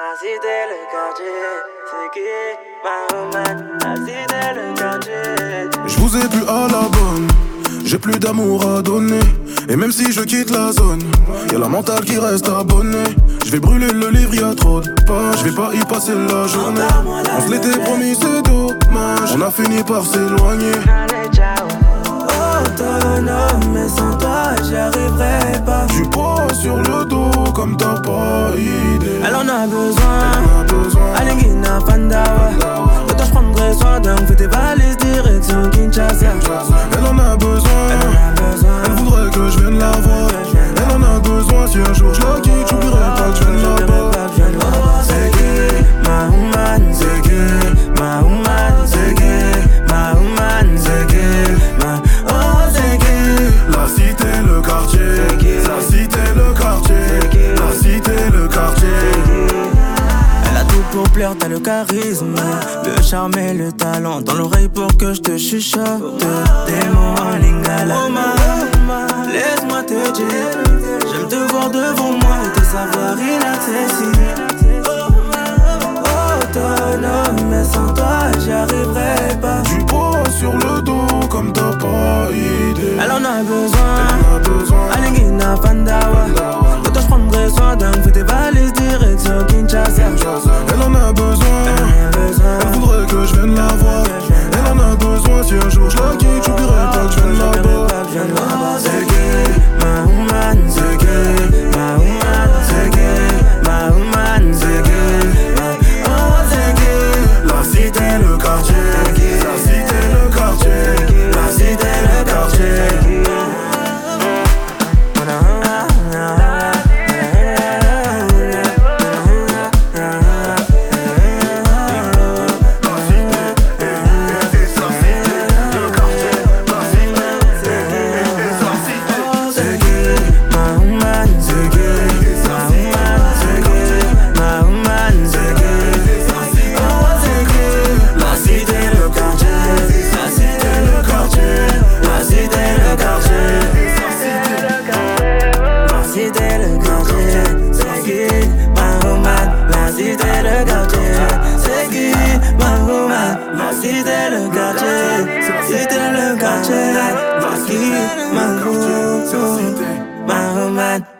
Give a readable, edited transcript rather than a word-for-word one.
La cité, le quartier, c'est qui Mahomet? La cité, le quartier. Je vous ai plus à la bonne, j'ai plus d'amour à donner. Et même si je quitte la zone, y'a la mentale qui reste abonnée. Je vais brûler le livre, y'a trop de pages, je vais pas y passer la journée. On se l'était promis, c'est dommage, on a fini par s'éloigner. Allez, ciao. Autonome, mais sans toi j'y arriverai pas. Du poids sur le dos comme t'as pas idée. Elle en a besoin, Alingina Fandawa. De toi j'prendrai soin, donc fais tes valises direction Kinshasa. Elle en a besoin, elle voudrait que je vienne la voir. Elle en a besoin, si un jour je la quitte, j'oublierai pas que je viens de là-bas. C'est qui ma woman, c'est qui ma woman, c'est qui ma woman, c'est qui ma c'est qui la cité, le quartier, la cité, le quartier, la cité, le quartier. Elle a tout pour plaire, t'as le charisme, le charme et le talent. Dans l'oreille pour que je te chuchote des mots en lingala. Laisse-moi te dire, j'aime te voir devant moi et te savoir inaccessible. Autonome, mais sans toi j'y arriverai pas. Du poids sur le dos comme t'as pas idée. Elle en a besoin, Alingina Fandawa. De toi j'prendrai soin, donc fais tes valises direction Kinshasa. Elle en a besoin, elle voudrait que je vienne la voir. Elle en a besoin, si un jour je la quitte, j'oublierai pas que je viens de là-bas. C'est qui ma woman, c'est qui ma woman, c'est qui ma woman, c'est qui ma c'est qui la cité, le quartier, la cité, le quartier, la cité, le quartier. C'était le quartier, c'est qui ma woman,